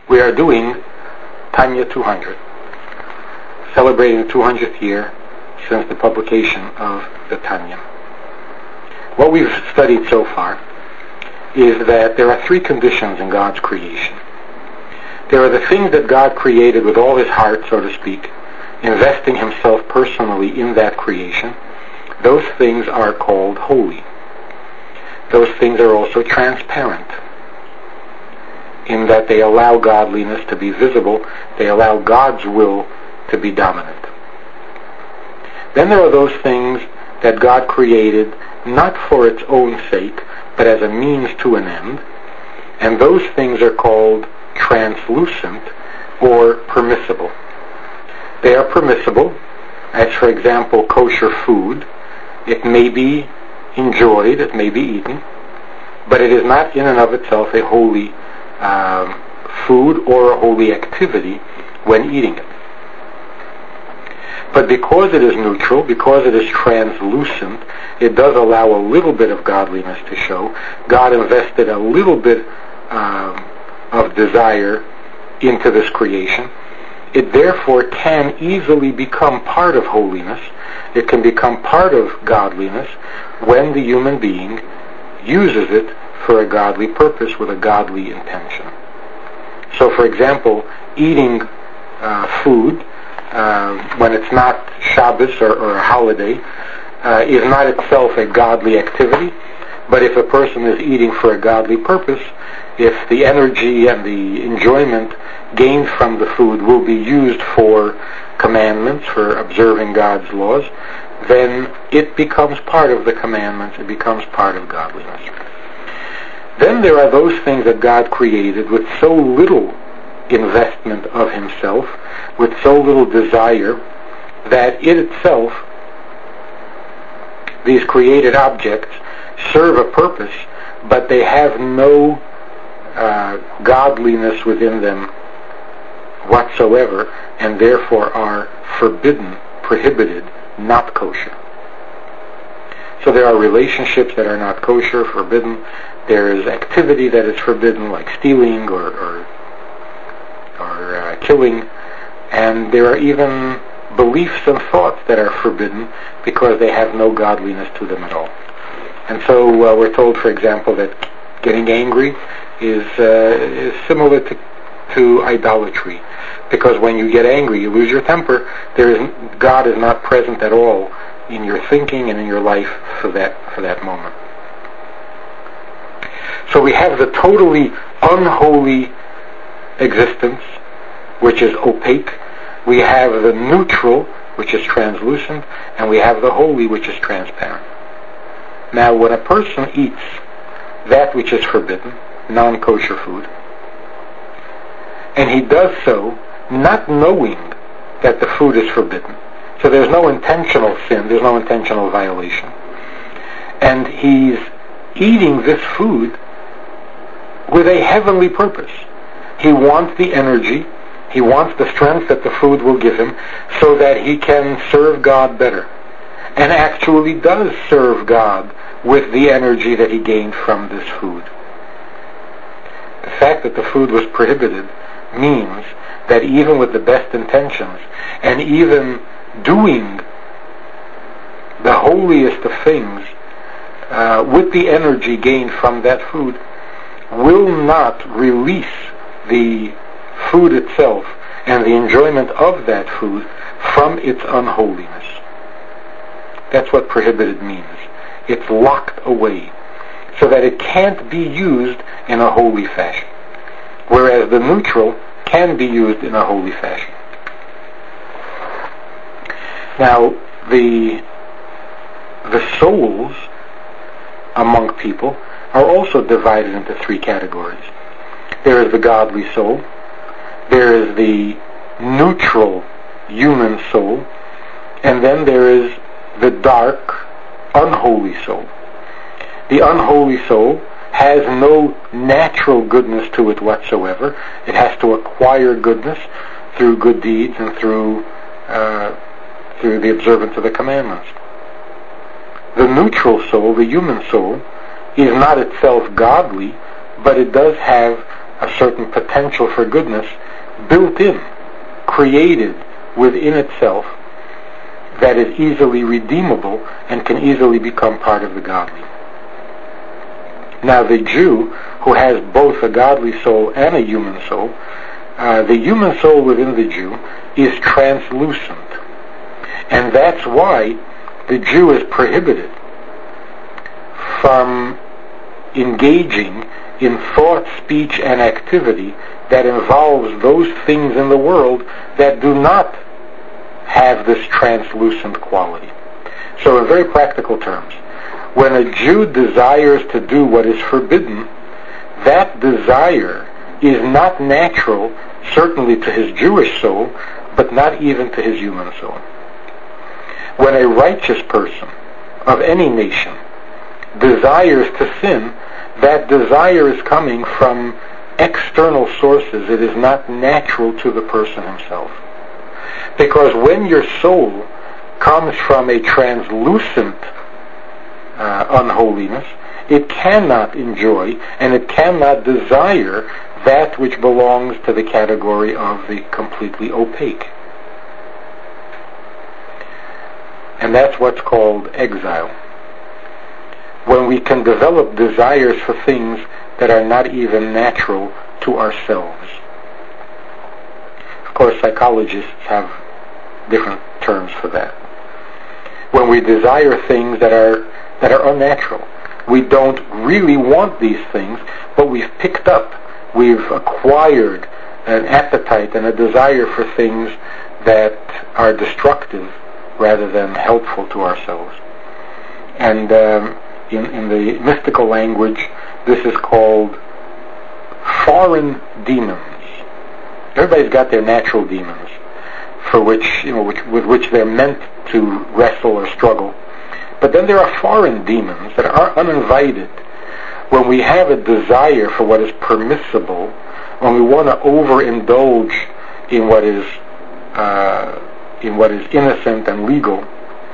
We are doing Tanya 200, celebrating the 200th year since the publication of the Tanya. What we've studied so far is that there are three conditions in God's creation. There are the things that God created with all his heart, so to speak, investing himself personally in that creation. Those things are called holy. Those things are also transparent, in that they allow godliness to be visible. They allow God's will to be dominant. Then there are those things that God created not for its own sake, but as a means to an end. And those things are called translucent or permissible. They are permissible, as for example kosher food. It may be enjoyed, it may be eaten, but it is not in and of itself a holy food or a holy activity when eating it. But because it is neutral, because it is translucent, it does allow a little bit of godliness to show. God invested a little bit of desire into this creation. It therefore can easily become part of holiness. It can become part of godliness when the human being uses it for a godly purpose with a godly intention. So, for example, eating food when it's not Shabbos or a holiday is not itself a godly activity, but if a person is eating for a godly purpose, if the energy and the enjoyment gained from the food will be used for commandments, for observing God's laws, then it becomes part of the commandments, it becomes part of godliness. Then there are those things that God created with so little investment of himself, with so little desire, that it itself, these created objects, serve a purpose, but they have no godliness within them whatsoever, and therefore are forbidden, prohibited, not kosher. So there are relationships that are not kosher, forbidden. There is activity that is forbidden, like stealing or killing, and there are even beliefs and thoughts that are forbidden because they have no godliness to them at all. And so we're told, for example, that getting angry is similar to idolatry, because when you get angry, you lose your temper. God is not present at all in your thinking and in your life for that moment. So we have the totally unholy existence, which is opaque. We have the neutral, which is translucent, and we have the holy, which is transparent. Now, when a person eats that which is forbidden, non-kosher food, and he does so not knowing that the food is forbidden, so there's no intentional sin, there's no intentional violation, and he's eating this food with a heavenly purpose. He wants the energy, he wants the strength that the food will give him so that he can serve God better, and actually does serve God with the energy that he gained from this food. The fact that the food was prohibited means that even with the best intentions, and even doing the holiest of things with the energy gained from that food, will not release the food itself and the enjoyment of that food from its unholiness. That's what prohibited means. It's locked away so that it can't be used in a holy fashion, whereas the neutral can be used in a holy fashion. Now, the souls among people are also divided into three categories. There is the godly soul, there is the neutral human soul, and then there is the dark, unholy soul. The unholy soul has no natural goodness to it whatsoever. It has to acquire goodness through good deeds and through the observance of the commandments. The neutral soul, the human soul, is not itself godly, but it does have a certain potential for goodness built in, created within itself, that is easily redeemable and can easily become part of the godly. Now the Jew, who has both a godly soul and a human soul, the human soul within the Jew is translucent. And that's why the Jew is prohibited from engaging in thought, speech, and activity that involves those things in the world that do not have this translucent quality. So in very practical terms, when a Jew desires to do what is forbidden, that desire is not natural, certainly to his Jewish soul, but not even to his human soul. When a righteous person of any nation desires to sin, that desire is coming from external sources. It is not natural to the person himself. Because when your soul comes from a translucent unholiness, it cannot enjoy and it cannot desire that which belongs to the category of the completely opaque. And that's what's called exile. When we can develop desires for things that are not even natural to ourselves. Of course, psychologists have different terms for that. When we desire things that are unnatural, we don't really want these things, but we've picked up, we've acquired an appetite and a desire for things that are destructive rather than helpful to ourselves. And in the mystical language, this is called foreign demons. Everybody's got their natural demons, for which, with which they're meant to wrestle or struggle. But then there are foreign demons that are uninvited. When we have a desire for what is permissible, when we want to overindulge in what is innocent and legal,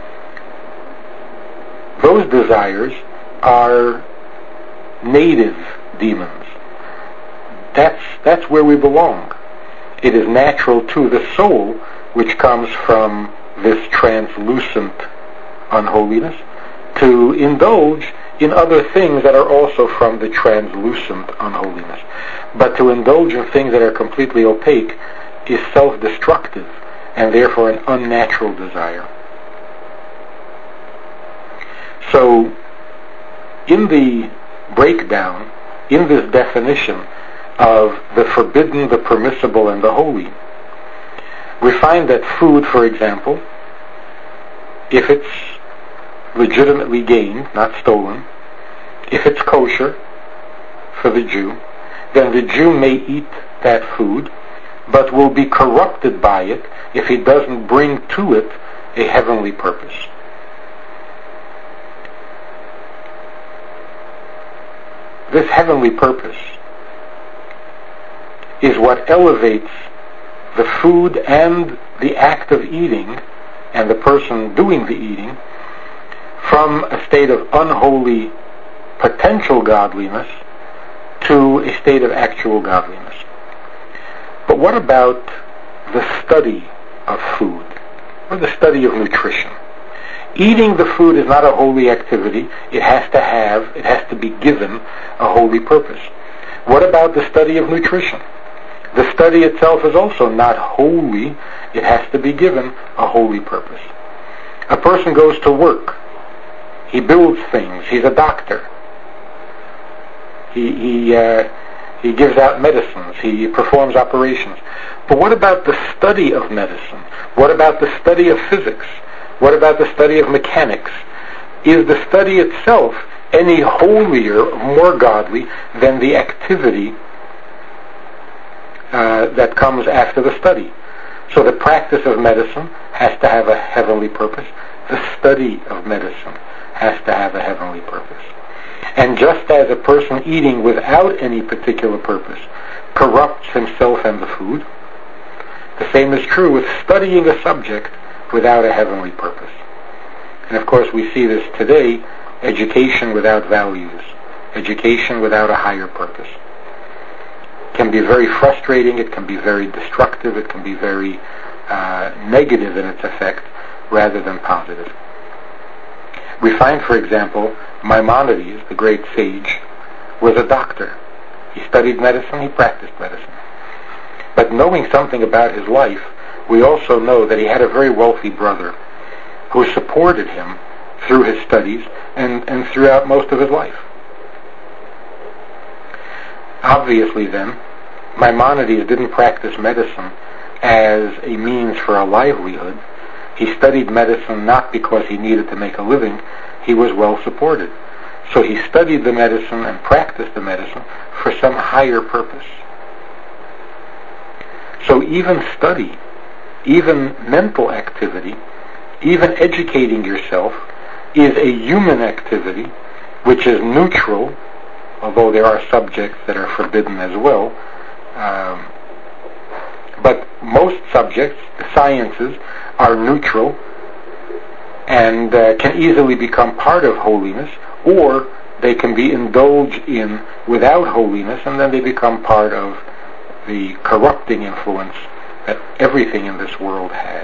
those desires are native demons. That's where we belong. It is natural to the soul, which comes from this translucent unholiness, to indulge in other things that are also from the translucent unholiness. But to indulge in things that are completely opaque is self-destructive and therefore an unnatural desire. So, in the breakdown, in this definition of the forbidden, the permissible, and the holy, we find that food, for example, if it's legitimately gained, not stolen, if it's kosher for the Jew, then the Jew may eat that food, but will be corrupted by it if he doesn't bring to it a heavenly purpose. This heavenly purpose is what elevates the food and the act of eating and the person doing the eating from a state of unholy potential godliness to a state of actual godliness. But what about the study of food or the study of nutrition? Eating the food is not a holy activity. It has to be given a holy purpose. What about the study of nutrition? The study itself is also not holy. It has to be given a holy purpose. A person goes to work. He builds things. He's a doctor. He gives out medicines. He performs operations. But what about the study of medicine? What about the study of physics? What about the study of mechanics? Is the study itself any holier, more godly than the activity that comes after the study? So the practice of medicine has to have a heavenly purpose. The study of medicine has to have a heavenly purpose. And just as a person eating without any particular purpose corrupts himself and the food, the same is true with studying a subject without a heavenly purpose. And of course we see this today, education without values, education without a higher purpose. can be very frustrating, it can be very destructive, it can be very negative in its effect rather than positive. We find, for example, Maimonides, the great sage, was a doctor. He studied medicine, he practiced medicine. But knowing something about his life, we also know that he had a very wealthy brother who supported him through his studies and throughout most of his life. Obviously then, Maimonides didn't practice medicine as a means for a livelihood. He studied medicine not because he needed to make a living. He was well supported. So he studied the medicine and practiced the medicine for some higher purpose. So even study, even mental activity, even educating yourself is a human activity which is neutral, although there are subjects that are forbidden as well. But most subjects, the sciences, are neutral and can easily become part of holiness, or they can be indulged in without holiness, and then they become part of the corrupting influence that everything in this world has.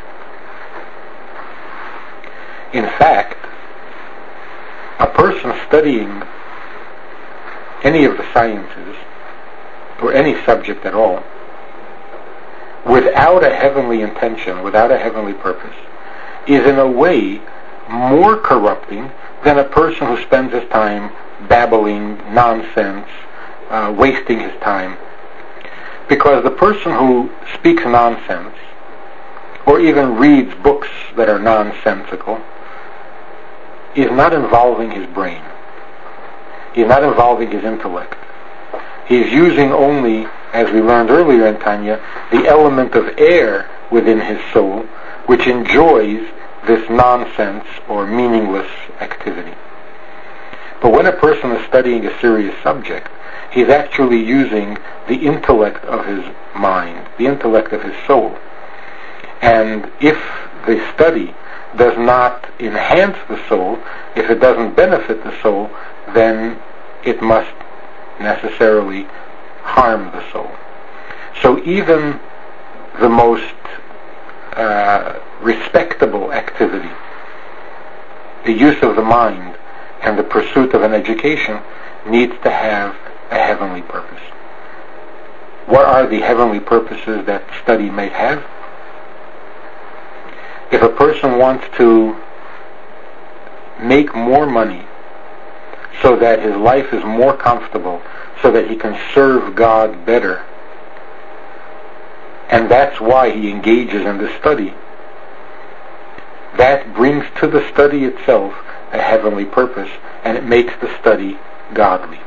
In fact, a person studying any of the sciences, or any subject at all, without a heavenly intention, without a heavenly purpose, is in a way more corrupting than a person who spends his time babbling nonsense, wasting his time. Because the person who speaks nonsense, or even reads books that are nonsensical, is not involving his brain. He's not involving his intellect. He's using only, as we learned earlier in Tanya, the element of air within his soul, which enjoys this nonsense or meaningless activity. But when a person is studying a serious subject, he's actually using the intellect of his mind, the intellect of his soul. And if the study does not enhance the soul, if it doesn't benefit the soul, then it must necessarily harm the soul. So even the most respectable activity, the use of the mind and the pursuit of an education, needs to have a heavenly purpose. What are the heavenly purposes that study may have? If a person wants to make more money so that his life is more comfortable, so that he can serve God better, and that's why he engages in the study, that brings to the study itself a heavenly purpose, and it makes the study godly.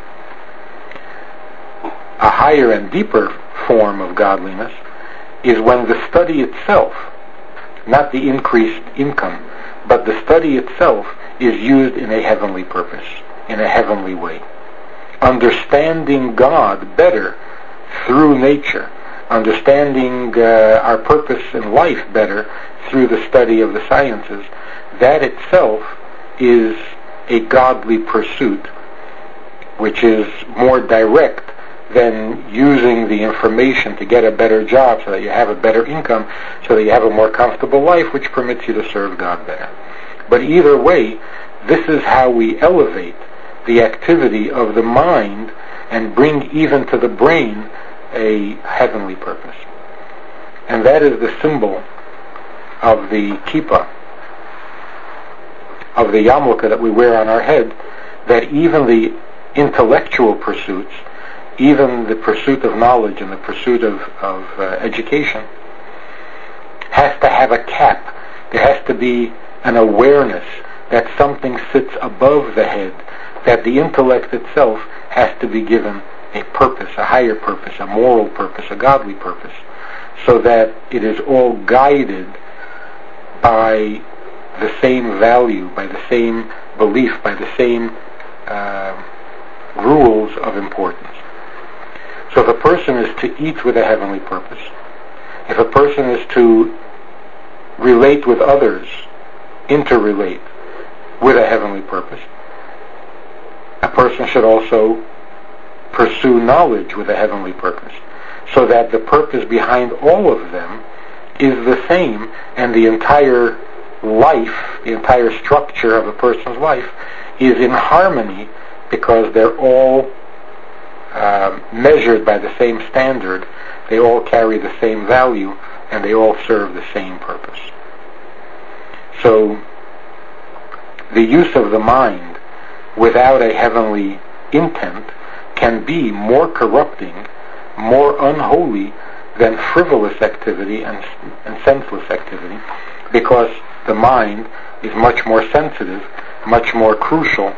A higher and deeper form of godliness is when the study itself, not the increased income, but the study itself is used in a heavenly purpose, in a heavenly way. Understanding God better through nature, understanding our purpose in life better through the study of the sciences, that itself is a godly pursuit, which is more direct than using the information to get a better job so that you have a better income, so that you have a more comfortable life, which permits you to serve God better. But either way, this is how we elevate the activity of the mind and bring even to the brain a heavenly purpose. And that is the symbol of the kippah, of the yarmulke that we wear on our head, that even the intellectual pursuits, even the pursuit of knowledge and the pursuit of education, has to have a cap. There has to be an awareness that something sits above the head, that the intellect itself has to be given a purpose, a higher purpose, a moral purpose, a godly purpose, so that it is all guided by the same value, by the same belief, by the same rules of importance. So if a person is to eat with a heavenly purpose, if a person is to relate with others, interrelate with a heavenly purpose, a person should also pursue knowledge with a heavenly purpose, so that the purpose behind all of them is the same, and the entire life, the entire structure of a person's life is in harmony, because they're all measured by the same standard, they all carry the same value, and they all serve the same purpose. So the use of the mind without a heavenly intent can be more corrupting, more unholy than frivolous activity and senseless activity, because the mind is much more sensitive, much more crucial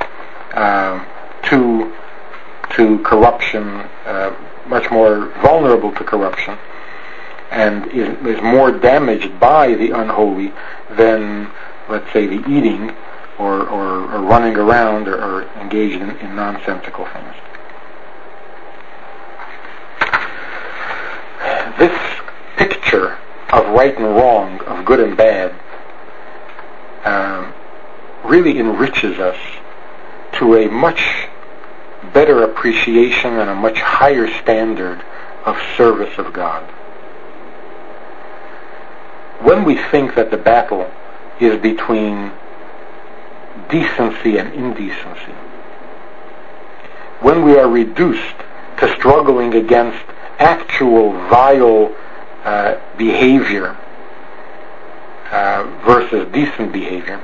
to corruption, much more vulnerable to corruption, and is more damaged by the unholy than, let's say, the eating or running around or engaged in nonsensical things. This picture of right and wrong, of good and bad, really enriches us to a much better appreciation and a much higher standard of service of God. When we think that the battle is between decency and indecency, when we are reduced to struggling against actual vile behavior versus decent behavior,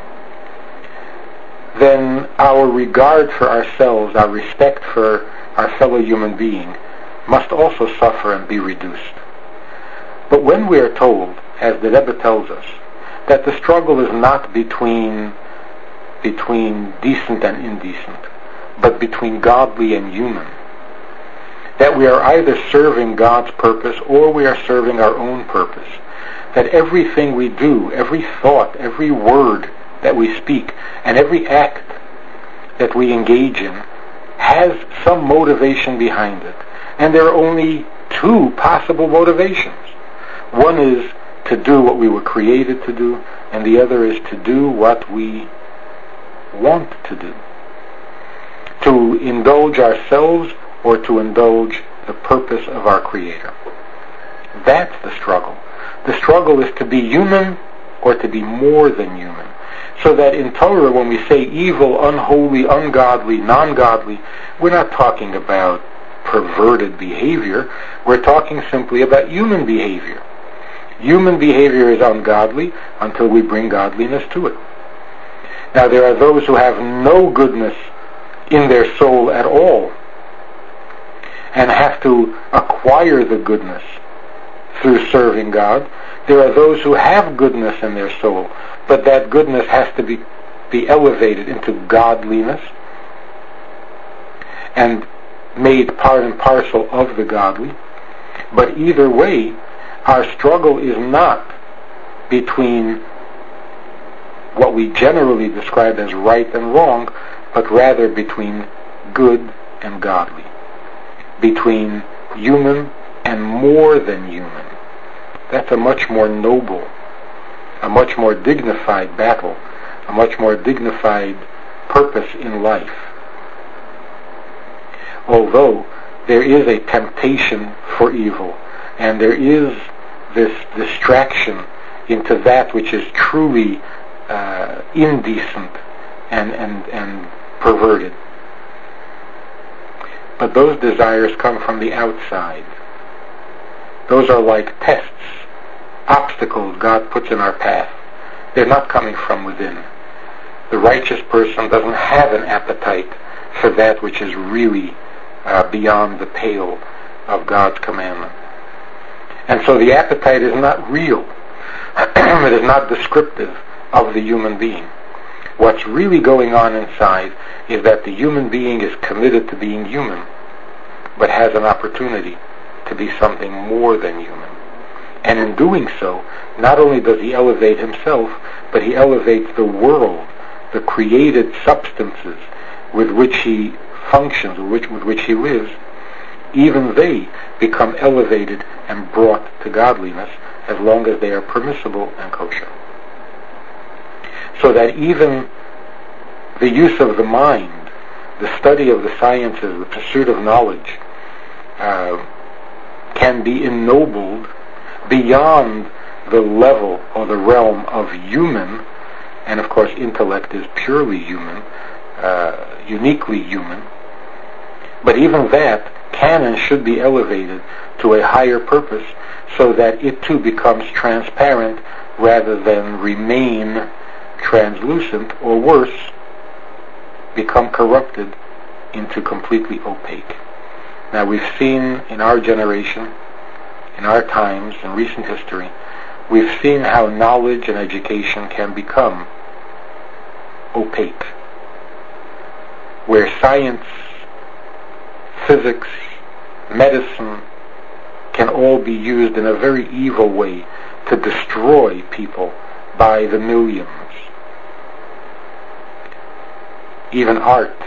then our regard for ourselves, our respect for our fellow human being, must also suffer and be reduced. But when we are told, as the Rebbe tells us, that the struggle is not between decent and indecent, but between godly and human, that we are either serving God's purpose or we are serving our own purpose, that everything we do, every thought, every word that we speak, and every act that we engage in has some motivation behind it. And there are only two possible motivations. One is to do what we were created to do, and the other is to do what we want to do. To indulge ourselves or to indulge the purpose of our Creator. That's the struggle. The struggle is to be human or to be more than human. So that in Torah, when we say evil, unholy, ungodly, non-godly, we're not talking about perverted behavior. We're talking simply about human behavior. Human behavior is ungodly until we bring godliness to it. Now, there are those who have no goodness in their soul at all and have to acquire the goodness through serving God. There are those who have goodness in their soul, but that goodness has to be elevated into godliness and made part and parcel of the godly. But either way, our struggle is not between what we generally describe as right and wrong, but rather between good and godly, between human and more than human. That's a much more noble, a much more dignified battle, a much more dignified purpose in life. Although there is a temptation for evil, and there is this distraction into that which is truly indecent and perverted. But those desires come from the outside. Those are like tests, obstacles God puts in our path. They're not coming from within. The righteous person doesn't have an appetite for that which is really beyond the pale of God's commandment. And so the appetite is not real. It is not descriptive of the human being. What's really going on inside is that the human being is committed to being human, but has an opportunity to be something more than human. And in doing so, not only does he elevate himself, but he elevates the world, the created substances with which he functions, with which he lives. Even they become elevated and brought to godliness as long as they are permissible and kosher. So that even the use of the mind the study of the sciences, the pursuit of knowledge, can be ennobled beyond the level or the realm of human, and of course intellect is purely human, uniquely human, but even that can and should be elevated to a higher purpose so that it too becomes transparent rather than remain translucent, or worse, become corrupted into completely opaque. Now we've seen in our generation, in our times, in recent history, we've seen how knowledge and education can become opaque, where science, physics, medicine can all be used in a very evil way to destroy people by the millions. Even art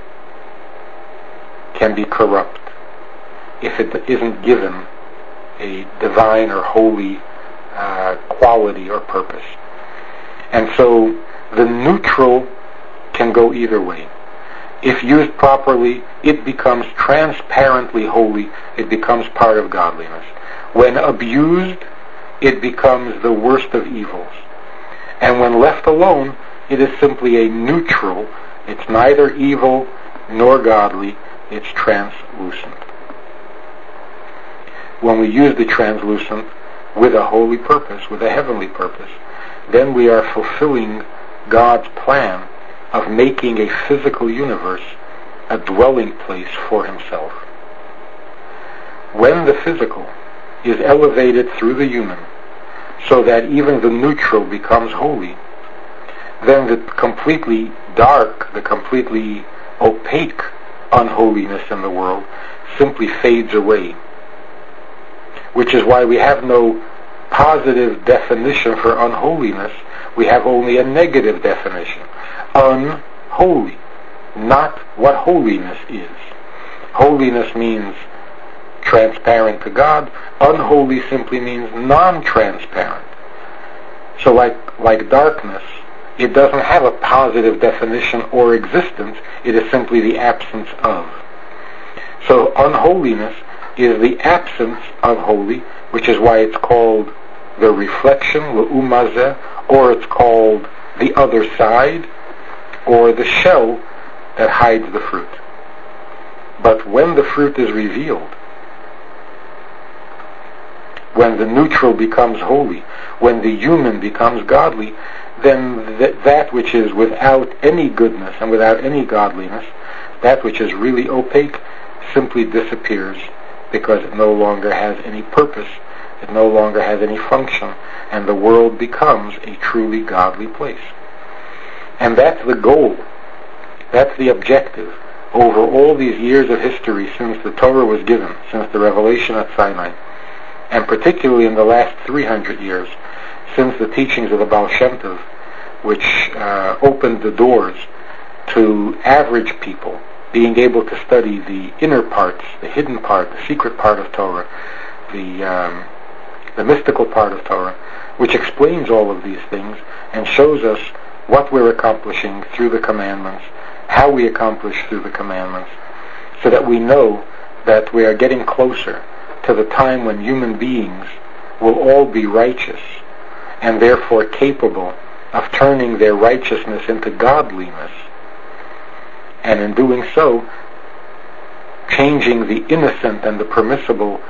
can be corrupt if it isn't given a divine or holy quality or purpose. And so the neutral can go either way. If used properly, it becomes transparently holy. It becomes part of godliness. When abused, it becomes the worst of evils. And when left alone, it is simply a neutral. It's neither evil nor godly. It's translucent. When we use the translucent with a holy purpose, with a heavenly purpose, then we are fulfilling God's plan of making a physical universe a dwelling place for himself. When the physical is elevated through the human so that even the neutral becomes holy, then the completely dark, the completely opaque unholiness in the world simply fades away. Which is why we have no positive definition for unholiness. We have only a negative definition. Unholy. Not what holiness is. Holiness means transparent to God. Unholy simply means non-transparent. So like darkness, it doesn't have a positive definition or existence. It is simply the absence of. So unholiness is the absence of holy, which is why it's called the reflection, l'umazeh, or it's called the other side, or the shell that hides the fruit. But when the fruit is revealed, when the neutral becomes holy, when the human becomes godly, then that which is without any goodness and without any godliness, that which is really opaque, simply disappears because it no longer has any purpose, it no longer has any function, and the world becomes a truly godly place. And that's the goal. That's the objective over all these years of history since the Torah was given, since the revelation at Sinai, and particularly in the last 300 years, since the teachings of the Baal Shem Tov, which opened the doors to average people being able to study the inner parts, the hidden part, the secret part of Torah, the mystical part of Torah, which explains all of these things and shows us what we're accomplishing through the commandments, how we accomplish through the commandments, so that we know that we are getting closer to the time when human beings will all be righteous and therefore capable of turning their righteousness into godliness, and in doing so, changing the innocent and the permissible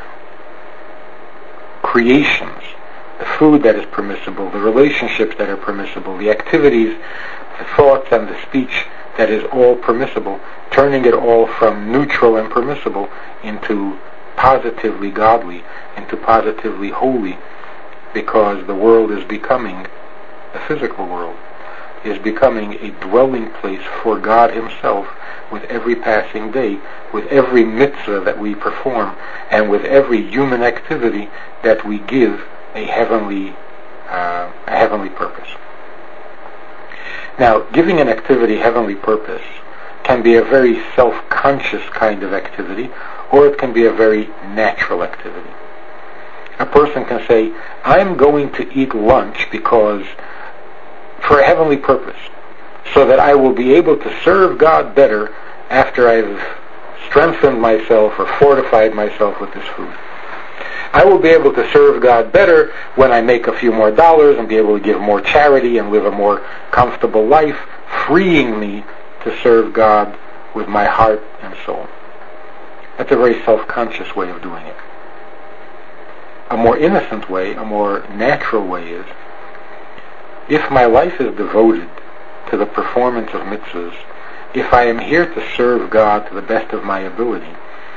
creations, the food that is permissible, the relationships that are permissible, the activities, the thoughts and the speech that is all permissible, turning it all from neutral and permissible into positively godly, into positively holy, because the world is becoming, the physical world, is becoming a dwelling place for God himself with every passing day, with every mitzvah that we perform, and with every human activity that we give a heavenly purpose. Now, giving an activity heavenly purpose can be a very self-conscious kind of activity, or it can be a very natural activity. A person can say, I'm going to eat lunch because for a heavenly purpose, so that I will be able to serve God better after I've strengthened myself or fortified myself with this food. I will be able to serve God better when I make a few more dollars and be able to give more charity and live a more comfortable life, freeing me to serve God with my heart and soul. That's a very self-conscious way of doing it. A more innocent way, a more natural way is, if my life is devoted to the performance of mitzvahs, if I am here to serve God to the best of my ability,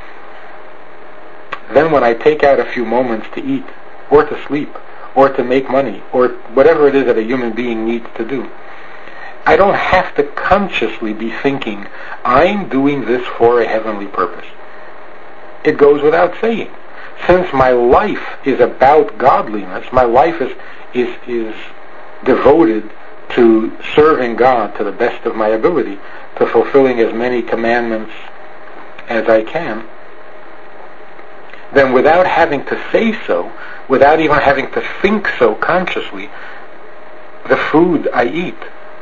then when I take out a few moments to eat, or to sleep, or to make money, or whatever it is that a human being needs to do, I don't have to consciously be thinking, I'm doing this for a heavenly purpose. It goes without saying. Since my life is about godliness, my life is devoted to serving God to the best of my ability, to fulfilling as many commandments as I can, then without having to say so, without even having to think so consciously, the food I eat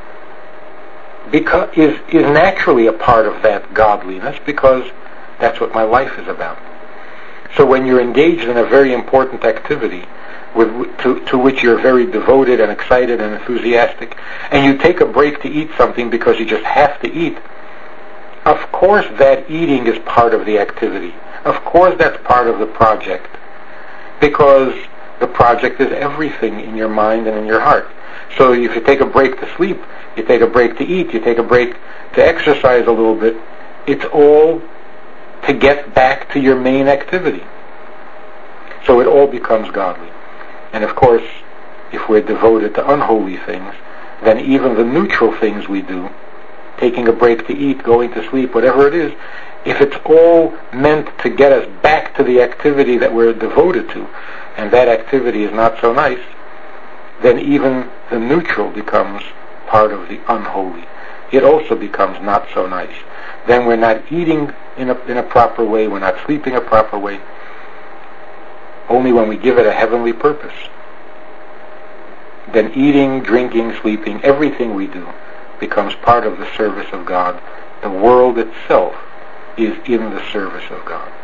is naturally a part of that godliness, because that's what my life is about. So when you're engaged in a very important activity to which you're very devoted and excited and enthusiastic, and you take a break to eat something because you just have to eat, of course that eating is part of the activity. Of course that's part of the project, because the project is everything in your mind and in your heart. So if you take a break to sleep, you take a break to eat, you take a break to exercise a little bit, it's all to get back to your main activity. So it all becomes godly. And of course, if we're devoted to unholy things, then even the neutral things we do, taking a break to eat, going to sleep, whatever it is, if it's all meant to get us back to the activity that we're devoted to, and that activity is not so nice, then even the neutral becomes part of the unholy. It also becomes not so nice. Then we're not eating in a proper way, we're not sleeping a proper way. Only when we give it a heavenly purpose, then eating, drinking, sleeping, everything we do becomes part of the service of God. The world itself is in the service of God.